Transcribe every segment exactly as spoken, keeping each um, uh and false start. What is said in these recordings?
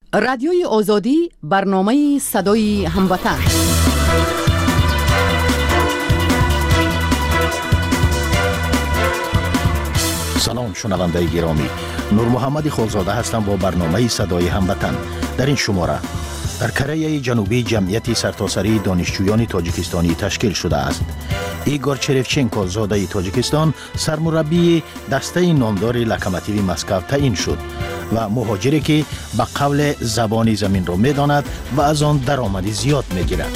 رادیوی آزادی، برنامه صدای هموطن. سلام شنونده گرامی، نور محمد خورزاده هستم با برنامه صدای هموطن. در این شماره در کره جنوبی جمعیت سرتاسری دانشجویان تاجیکستانی تشکیل شده است. ایگور چریفچنکو زاده تاجیکستان سرمربی دسته نامدار لوکوموتیو مسکو تعیین شد و مهاجری که به قول زبان زمین را می‌داند و از آن درآمدی زیاد می‌گیرد.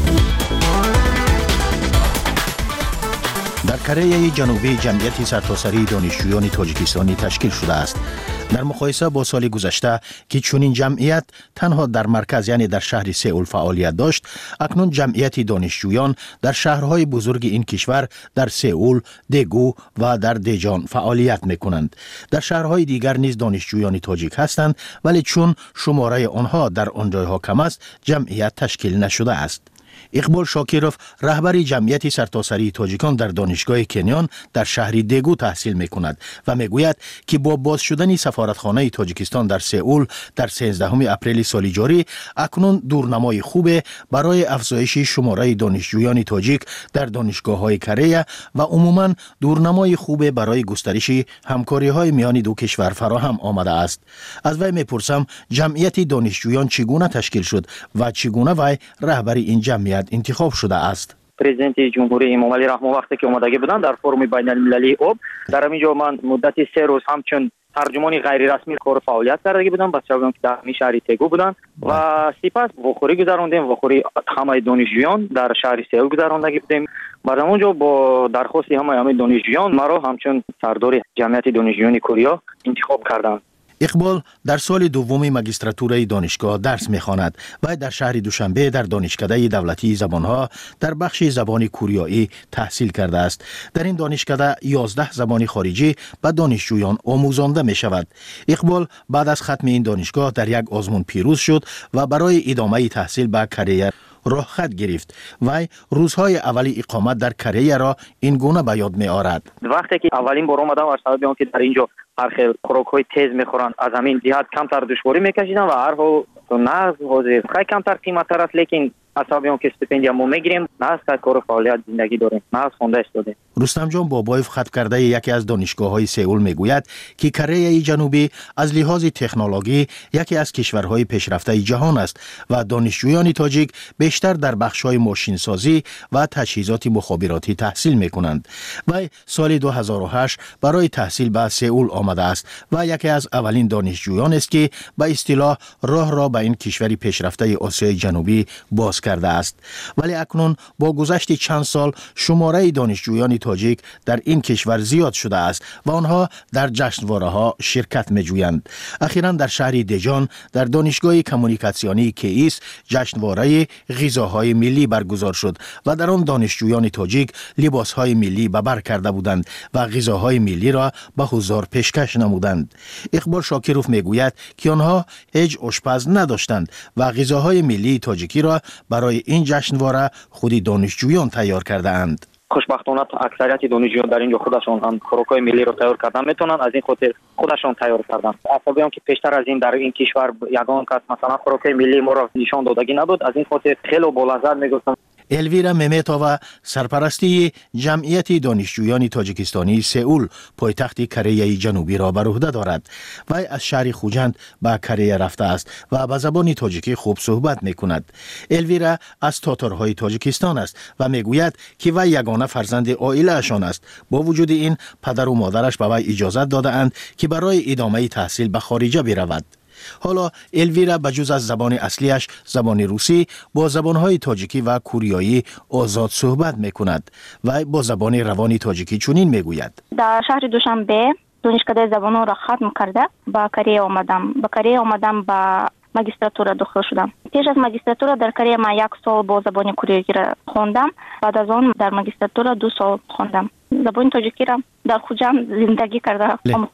در کره جنوبی جمعیت سرتاسری دانشجویان تاجیکستانی تشکیل شده است. در مقایسه با سال گذشته که چنین جمعیت تنها در مرکز یعنی در شهر سئول فعالیت داشت، اکنون جمعیت دانشجویان در شهرهای بزرگ این کشور در سئول، دگو و در دیجان فعالیت می‌کنند. در شهرهای دیگر نیز دانشجویان تاجیک هستند، ولی چون شماره آنها در آن جایها کم است، جمعیت تشکیل نشده است. اقبال شاکیروف رهبر جمعیت سرتاسری تاجیکان در دانشگاه کنیان در شهر دگو تحصیل می‌کند و می‌گوید که با باز شدن سفارتخانه تاجیکستان در سئول در سیزدهم اپریل سال جاری، اکنون دورنمای خوب برای افزایش شماره دانشجویان تاجیک در دانشگاه‌های کره و عموماً دورنمای خوب برای گسترش همکاری‌های میان دو کشور فراهم آمده است. از وی می‌پرسم جمعیت دانشجویان چگونه تشکیل شد و چگونه وی رهبر این جمعیت انتخاب شده است. پرزیدنت جمهوری امام علی رحمه وقتی که اومدگی بودن در فروم بین المللی اوب، در اینجا من مدت سه روز همچون ترجمانی غیر رسمی کار فعالیت کردگی بودم. بچه‌ها که در شهر تگو بودن و سپس وخوری گذراندیم. وخوری همه دانشجویان در شهر سئول گذراندگی بودیم. بعد اونجا با درخواست همه همه دانشجویان مرا همچون سردار جمعیت دانشجویان کوریا انتخاب کردند. اقبال در سال دوم ماجستراتورای دانشگاه درس می‌خواند و در شهر دوشنبه در دانشکده دولتی زبان‌ها در بخش زبان کوریایی تحصیل کرده است. در این دانشکده یازده زبان خارجی به دانشجویان آموزانده می‌شود. اقبال بعد از ختم این دانشگاه در یک آزمون پیروز شد و برای ادامه تحصیل به کره راه خط گرفت. وی روزهای اولی اقامت در کره را این گونه به یاد می‌آورد. وقتی که اولین بار اومدم از سبب اینکه در اینجا هر خیلی خوراک‌های تیز می‌خورن، از همین جهت کمتر دشواری می‌کشیدن و هر حال نه حاضر خیلی کمتر قیمت‌تر است، لیکن از سبب اینکه استیپندیوم می‌گیریم نه از کار فعالیت زندگی داریم، نه از خونده استاده. رستم جان بابایف خط کرده یکی از دانشگاه‌های سئول میگوید که کره جنوبی از لحاظ تکنولوژی یکی از کشورهای پیشرفته جهان است و دانشجویان تاجیک بیشتر در بخش‌های ماشینسازی و تجهیزات مخابراتی تحصیل می‌کنند. و سال دو هزار و هشت برای تحصیل به سئول آمده است و یکی از اولین دانشجویان است که به اصطلاح راه را به این کشور پیشرفته آسیای جنوبی باز کرده است. ولی اکنون با گذشت چند سال شماره دانشجویان تاجیک در این کشور زیاد شده است و آنها در جشنواره‌ها شرکت می‌جویند. اخیراً در شهر دیجان در دانشگاه کمونیکاسیونی کیس جشنواره غذاهای ملی برگزار شد و در آن دانشجویان تاجیک لباسهای ملی به بر کرده بودند و غذاهای ملی را به حضار پیشکش نمودند. اقبال شاکیروف میگوید که آنها هیچ آشپز نداشتند و غذاهای ملی تاجیکی را برای این جشنواره خود دانشجویان تیار کرده اند. خوشبختانه اکثریت دانشجویان در اینجا خودشون هم خوراک‌های ملی رو تیار کردن میتونن، از این خاطر خودشون تیار کردن. اصلا هم که پیشتر از این در این کشور یگان کس مثلا خوراک‌های ملی ما رو نشان دادگی نبود، از این خاطر خیلی با لذت میگفتن. الویرا ممیتووا سرپرستی جمعیت دانشجویان تاجیکستانی سئول پایتخت کره جنوبی را بر عهده دارد. وی از شهر خوجند به کره رفته است و به زبان تاجیکی خوب صحبت میکند. الویرا از تاتارهای تاجیکستان است و میگوید که وی یگانه فرزند عائله اشان است. با وجود این پدر و مادرش به وی اجازه داده اند که برای ادامه تحصیل به خارج برود. حالا الویرا بجز از زبان اصلیش زبان روسی با زبانهای تاجیکی و کوریایی آزاد صحبت میکند و با زبان روانی تاجیکی چنین میگوید. در شهر دوشنبه دانشکده زبانو را ختم کرده با کره آمدم. با کره آمدم با ماجستراتورا داخل شدم. پیش از ماجستراتورا در کره من یک سال با زبان کوریایی را خواندم. بعد از آن در ماجستراتورا دو سال خواندم. زبان تاجیکی را در خوجند زندگی کرده آموختم.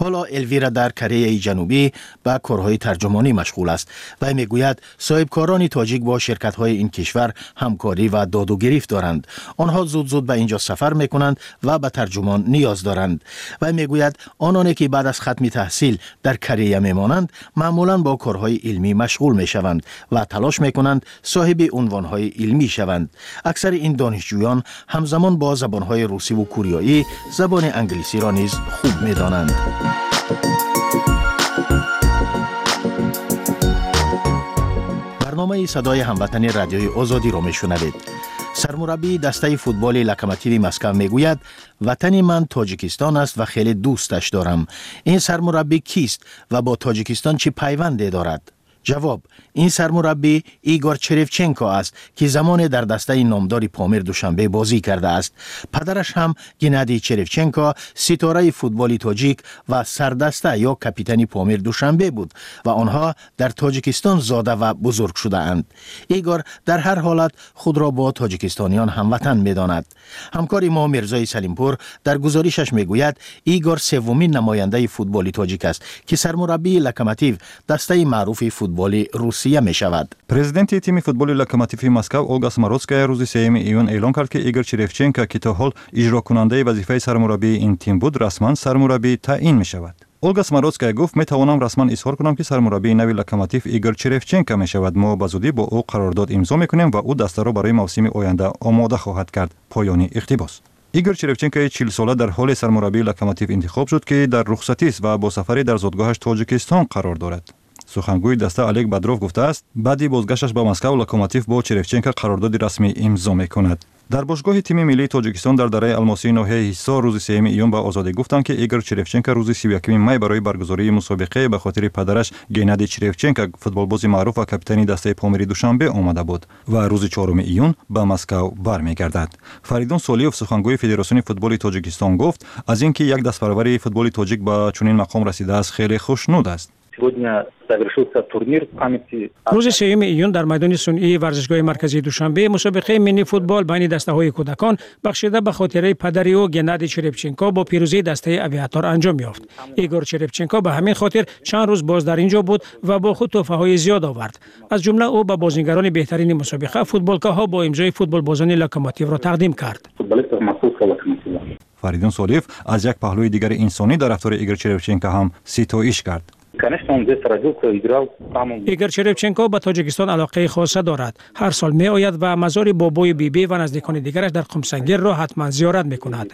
حالا الویرا در کره جنوبی به کارهای ترجمانی مشغول است و میگوید صاحبکاران تاجیک با شرکت‌های این کشور همکاری و داد و گریفت دارند. آنها زود زود به اینجا سفر میکنند و به ترجمان نیاز دارند و میگوید آنانی که بعد از ختم تحصیل در کره میمانند معمولاً با کارهای علمی مشغول میشوند و تلاش میکنند صاحب عنوانهای علمی شوند. اکثر این دانشجویان همزمان با زبانهای روسی و کوریایی زبان انگلیسی را نیز خوب میدانند. برنامه صدای هموطنی رادیوی آزادی را میشنوید. سرمربی دسته فوتبال لوکوموتیو مسکو میگوید وطن من تاجیکستان است و خیلی دوستش دارم. این سرمربی کیست و با تاجیکستان چه پیوندی دارد؟ جواب: این سرمربی ایگور چریفچنکو است که زمان در دسته نامدار پامیر دوشنبه بازی کرده است. پدرش هم گنادی چریفچنکو ستاره فوتبال تاجیک و سردسته یا کاپیتان پامیر دوشنبه بود و آنها در تاجیکستان زاده و بزرگ شده اند. ایگور در هر حالت خود را با تاجیکستانیان هموطن می‌داند. همکار ما میرزای سلیمپور در گزارشش میگوید ایگور سومین نماینده فوتبال تاجیک است که سرمربی لوکوموتیو دسته معروف فوتبال روسیه می شود. پرزیدنت تیم فوتبال لوکوموتیو مسکو اولگا سماروتسکایا روز سوم ایون اعلام کرد که ایگور چریفچنکو که تا حال اجرا کننده وظیفه سرمربی این تیم بود رسما سرمربی تعیین می شود. اولگا سماروتسکایا گفت می توانم رسما اظهار کنم که سرمربی نوی لوکوموتیو ایگور چریفچنکو می شود. ما به زودی با او قرارداد امضا می کنیم و او دسته را برای موسم آینده آماده خواهد کرد. پایان اقتباس. ایگور چریفچنکو چهل ساله در حال سرمربی لوکوموتیو انتخاب شد که در رخصتی است و با سفری در زادگاهش تاجیکستان قرار دارد. سخنگوی دسته الک بدروف گفته است بعدی بازگشتش به مسکو لوکوموتیو با چریفچنکو قرارداد رسمی امضا می‌کند. در باشگاه تیم ملی تاجیکستان در دره الماسی ناحیه حصار روز سوم ایون به آزادی گفتند که ایگور چریفچنکو روز سی و یکم می برای برگزاری مسابقه به خاطر پدرش گنادی چریفچنکو فوتبالباز معروف و کاپیتان دسته پامیر دوشنبه آمده بود و روز چهارم ایون به مسکو برمیگردد. فریدون سولیوف سخنگوی فدراسیون فوتبال تاجیکستان گفت از اینکه یک دستپروری فوتبال تاجیک به چنین مقام رسیده است خیلی خوشنود است. روز سوم ایون در میدان صنعی ورزشگاه مرکزی دوشنبه مسابقه ملی فوتبال بین دسته‌های کودکان بخشیده به خاطره پدر او گنادی چریفچنکو با پیروزی دسته اویاتور انجام یافت. ایگور چریفچنکو به همین خاطر چند روز باز در اینجا بود و با خود تحفه‌های زیاد آورد. از جمله او به بازیگران بهترین مسابقه فوتبالکاها با امضای فوتبالبازان لوکوموتیو را تقدیم کرد. فریدون سولیف از یک پهلوی دیگر انسانی در رفتار ایگور چریفچنکو هم ستایش کرد. ایگور چریفچنکو به تاجیکستان علاقه خاصه دارد. هر سال می آید و مزار بابای بیبی و نزدیکان دیگرش در قمسنگیر را حتما زیارت می کند.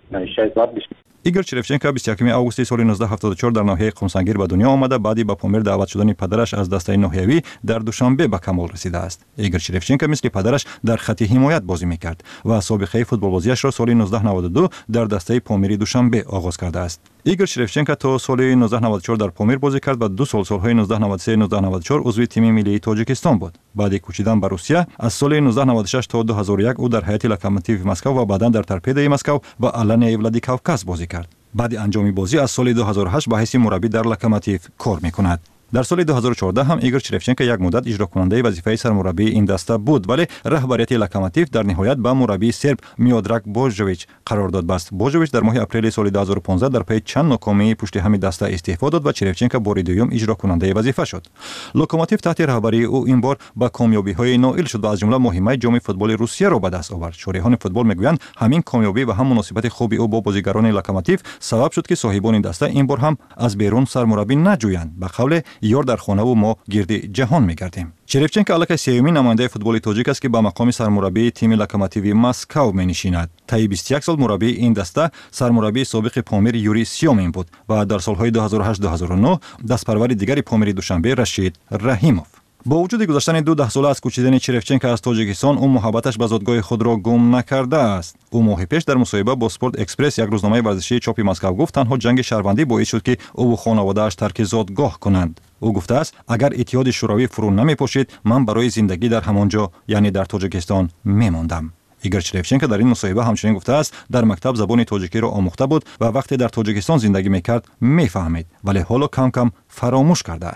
ایگور چریفچنکو بیست و یکم آگوست سال نوزده هفتاد و چهار در ناحیه قمسنگیر به دنیا آمده. بعدی به پامیر دعوت شدن پدرش از دسته ناحیوی در دوشنبه به کمال رسیده است. ایگور چریفچنکو مثل پدرش در خط حمایت بازی میکرد و سابقه فوتبالبازیش را سال نوزده نود و دو در دسته پامیر دوشنبه آغاز کرده است. ایگور چریفچنکو تا سال نوزده نود و چهار در پامیر بازی کرد و دو سال سالهای نوزده نود و سه نوزده نود و چهار عضو تیم ملی تاجیکستان بود. بعد کوچیدن به روسیه از سال نوزده نود و شش تا دو هزار و یک او در هیئت لوکوموتیو مسکو و بعدا در تورپدوی مسکو و آلانیا ولادیکاوکاز بازی کرد. بعد انجام بازی از سال دو هزار و هشت به حیث مربی در لوکوموتیو کار میکند. در سال دو هزار و چهارده هم ایگور چریفچنکو یک مدت اجرا کننده وظیفه سرمربی این دسته بود ولی رهبریت لوکوموتیو در نهایت به مربی سرب میودراگ بوژویچ قرارداد بست. بوژویچ در ماه اپریل سال دو هزار و پانزده در پی چند ناکامی پشت همین دسته استعفا داد و چریفچنکو بار دوم اجرا کننده وظیفه شد. لوکوموتیو تحت رهبری او این بار با کامیابی‌های نائل شد و از جمله مهمه جام فوتبال روسیه را به دست آورد. شارحان فوتبال میگویند همین کامیابی و هم مناسبت خوبی او با بازیگران لوکوموتیو سبب شد که صاحبان این دسته این بار هم از بیرون سرمربی نجویند. به قول یار در خانه و ما گرد جهان میگردیم. چریفچنکو الک سومین نماینده فوتبال تاجیک است که به مقام سرمربی تیم لوکوموتیو مسکو مینشیند. طی بیست و یک سال مربی این دسته سرمربی سابق پامیر یوری سیومین بود و در سالهای دو هزار و هشت دو هزار و نه دستپروری دیگری پامیر دوشنبه رشید رحیموف. با وجود گذشتن دو ده ساله از کوچیدن چریفچنکو از تاجیکستان او محبتش به زادگاه خود را گم نکرده است. او ماه پیش در مصاحبه با سپورت اکسپرس یک روزنامه ورزشی چاپ مسکو گفت تنها جنگ شهروندی باعث شد که او و خانواده‌اش ترک زادگاه کنند. او گفته است اگر اتحاد شوروی فرو نمی‌پاشید من برای زندگی در همانجا یعنی در تاجیکستان می‌ماندم. ایگور چریفچنکو در این مصاحبه همچنین گفته است در مکتب زبان تاجیکی را آموخته بود و وقتی در تاجیکستان زندگی می‌کرد می‌فهمید ولی حالا کم کم فراموش کرده است.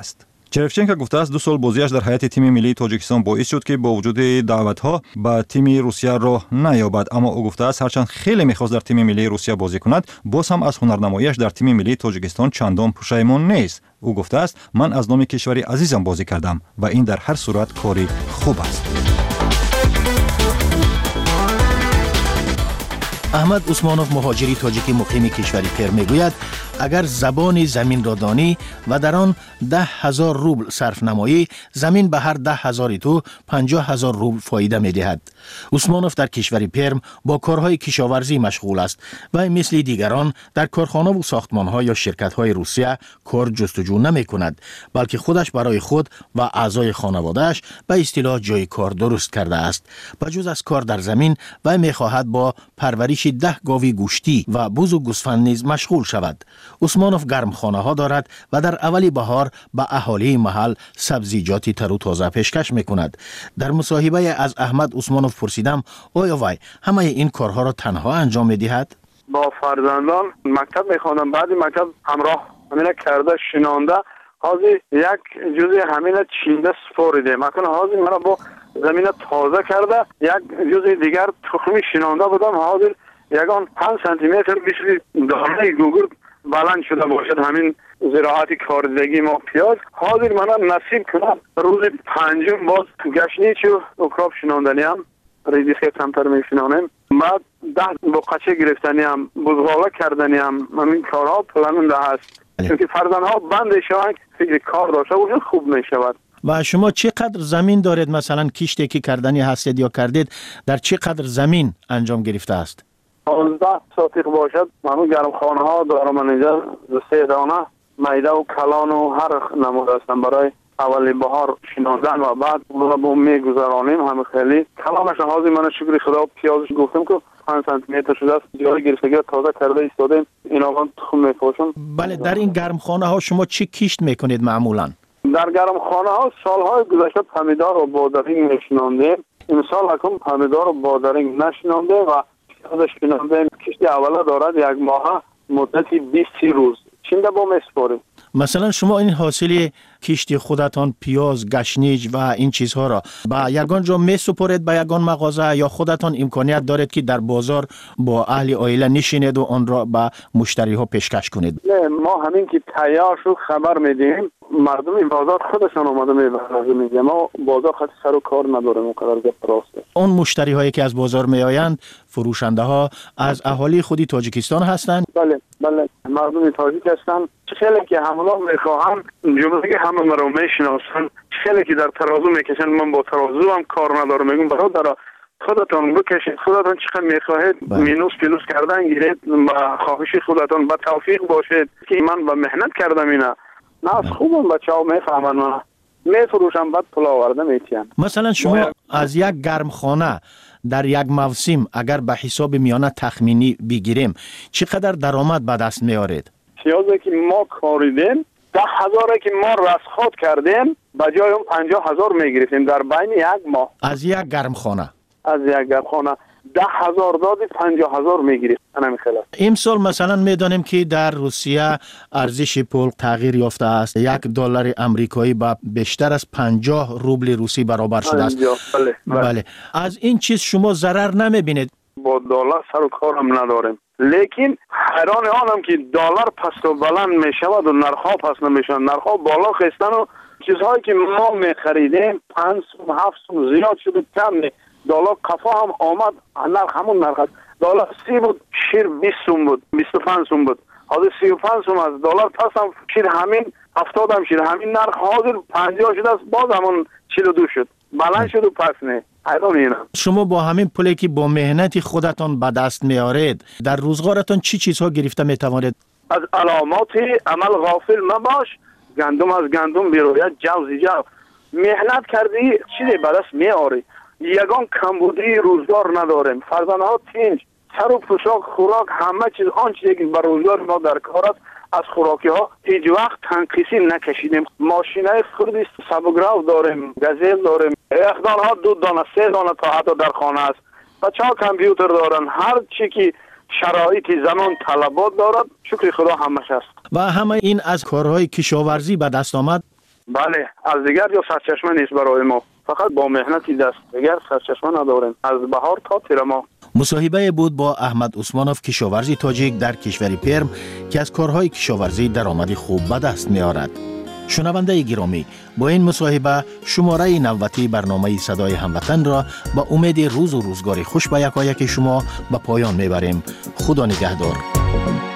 چرفچنکو گفته است دو سال بازیش در هیئت تیم ملی تاجیکستان باعث شد که با وجود دعوت‌ها به تیم روسیه راه نیابد، اما او گفته است هرچند خیلی می‌خواست در تیم ملی روسیه بازی کند، باز هم از هنرنماییش در تیم ملی تاجیکستان چندان پشیمان نیست. او گفته است من از نام کشوری عزیزم بازی کردم و این در هر صورت کاری خوب است. احمد عثمانوف مهاجری تاجیکی مقیم کشور پر میگوید اگر زبان زمین را دانی و در آن ده هزار روبل صرف نمایی، زمین به هر ده هزار تو پنجاه هزار روبل فایده می دهد. عثمانوف در کشور پرم با کارهای کشاورزی مشغول است و مثل دیگران در کارخانه و ساختمان‌ها یا شرکت‌های روسیه کار جستجو نمی کند، بلکه خودش برای خود و اعضای خانواده‌اش به اصطلاح جای کار درست کرده است. بجز از کار در زمین و می خواهد با پرورش ده گاوی گوشتی و بز و گوسفند نیز مشغول شود. عثمانوف گرمخانه ها دارد و در اولی بهار به اهالی محل سبزیجاتی تر و تازه پیشکش میکند. در مصاحبه از احمد عثمانوف پرسیدم آیا وای همه این کارها را تنها انجام میدهد؟ با فرزندان مکتب میخوانم، بعد مکتب همراه همین کرده شنانده حاضر یک جزء همین چینده سپاریده مکان حاضر مرا با زمین تازه کرده، یک جزء دیگر تخمی شنانده بودم حاضر یگان پنج سانتی متر بیشتر دانه گوگرد بلند شده باشد. همین زراعت کاردگی ما پیاز حاضر من نصیب کنم روز پنجم باز گشنیچ و اکراب شناندنی هم ریزیس که کمتر میشنانیم، بعد ده بقچه گرفتنی هم بزغاله کردنی هم همین کارها پلننده هست چونکه فرزندها بند شوند فکر کار داشته و خوب میشود. و شما چقدر زمین دارید؟ مثلا کشتی که کردنی هستید یا کردید در چقدر زمین انجام گرفته است؟ پانزده ساتیق باشد. من گرمخانه ها دارم اینجا سه دانه میده و کلان و هر نمود هستم برای اولی بهار شناندن و بعد اونها با میگذرانیم. همه خیلی کلانش حاضر من شکر خدا پیازش گفتم که پنج سانتی متر شده است. جای گرفتگی تازه کرده ایستادیم اینا تخم میپاشم. بله، در این گرمخانه ها شما چی کشت میکنید معمولا؟ در گرمخانه ها سالهای گذشته پمیدار و بادرینگ نشناندیم. این سال حکم پمیدار و بادرینگ نشنانده و پیازش شنانده. کشتی اوله دارد یک ماه مدتی بیست روز چینده با میسپاریم. مثلا شما این حاصل کشتی خودتان پیاز، گشنیج و این چیزها را با یگان جا می سپارید به یگان مغازه یا خودتان امکانیت دارید که در بازار با اهل عائله نشینید و آن را به مشتری ها پیشکش کنید؟ نه، ما همین که تیار شو خبر میدیم مردم بازار خودشان آماده میبرند میگه ما بازار خاطر سر و کار نداریم. مقدار گپ راسته. اون مشتری هایی که از بازار میآیند فروشنده ها از اهالی خودی تاجیکستان هستند؟ بله بله، مردم تاجیک هستند. خیلی که حمله میخواهند جمله که همه مرا میشناسند، خیلی که در ترازو میکشند. من با ترازو هم کار ندارم. میگم برادر خودتان بکشید، خودتان چقدر میخواهید مینوس پلوس کردن گیرید و خواهش خودتان با توفیق باشید که من با مهنت کردم اینا. نه خوبم بچه ها میفهمن من میفروشم بعد پول آورده میتین. مثلا شما از یک گرمخانه در یک موسم اگر به حساب میانه تخمینی بگیریم چقدر درآمد به دست میارید؟ پیازی که ما کاریدیم ده هزاره که ما رسخات کردیم به جای اون پنجاه هزار میگرفتیم در بین یک ماه. از یک گرمخانه از یک گرمخانه ده هزار دادی پنجاه هزار میگیریم. انا خلاص امسال مثلا میدانیم که در روسیه ارزش پول تغییر یافته است. یک دلار امریکایی با بیشتر از پنجاه روبل روسی برابر شده است. بله, بله. بله. از این چیز شما ضرر نمیبینید؟ با دلار سر و کارم نداریم، لیکن حیران آنم که دلار پست و بلند میشود و نرخ‌ها پست نمیشن. نرخ‌ها بالا خستن و چیزهایی که ما میخریدیم پنج سوم هفت سوم زیاد شده کم نه. دلار قفا هم آمد نرخ همون نرخ است. دلار سی بود شیر بیست سوم بود بیست و پنج سوم بود. حاضر سی و پنج سوم از دلار پس هم شیر همین هفتاد هم شیر همین نرخ حاضر پنجاه شده است باز همون چهل و دو شد بلند شد و پس نه. شما با همین پولی که با مهنت خودتان به دست میارید در روزگارتان چی چیزها گرفته میتوانید؟ از علامات عمل غافل مباش. گندم از گندم بیروید جوزی جو مهنت کردی چیزی به دست میاری. یگان کمبودی روزگار نداریم. فرزندها تینج سر و پوشاک خوراک همه چیز آن چیزی که بر روزگار ما در کار است. از خوراکی ها هیچ وقت تنقیسی نکشیدیم. ماشینای خردی سبوگراو داریم، گزیل داریم، یخدان ها دو دانه سه دانه تا حتی در خانه است. بچه ها کامپیوتر دارن. هر چی که شرایط زمان طلبات دارد شکر خدا همش است. و همه این از کارهای کشاورزی به دست آمد. بله، از دیگر جو سرچشمه نیست برای ما، فقط با مهنت دست، دیگر سرچشمه نداریم از بهار تا تیر ماه. مصاحبه بود با احمد عثمانوف، کشاورز تاجیک در کشور پرم که از کارهای کشاورزی درآمدی خوب به دست می‌آورد. شنونده گرامی، با این مصاحبه شماره نوبتی برنامه صدای هموطن را با امید روز و روزگار خوش به یکایک شما به پایان میبریم. خدا نگهدار.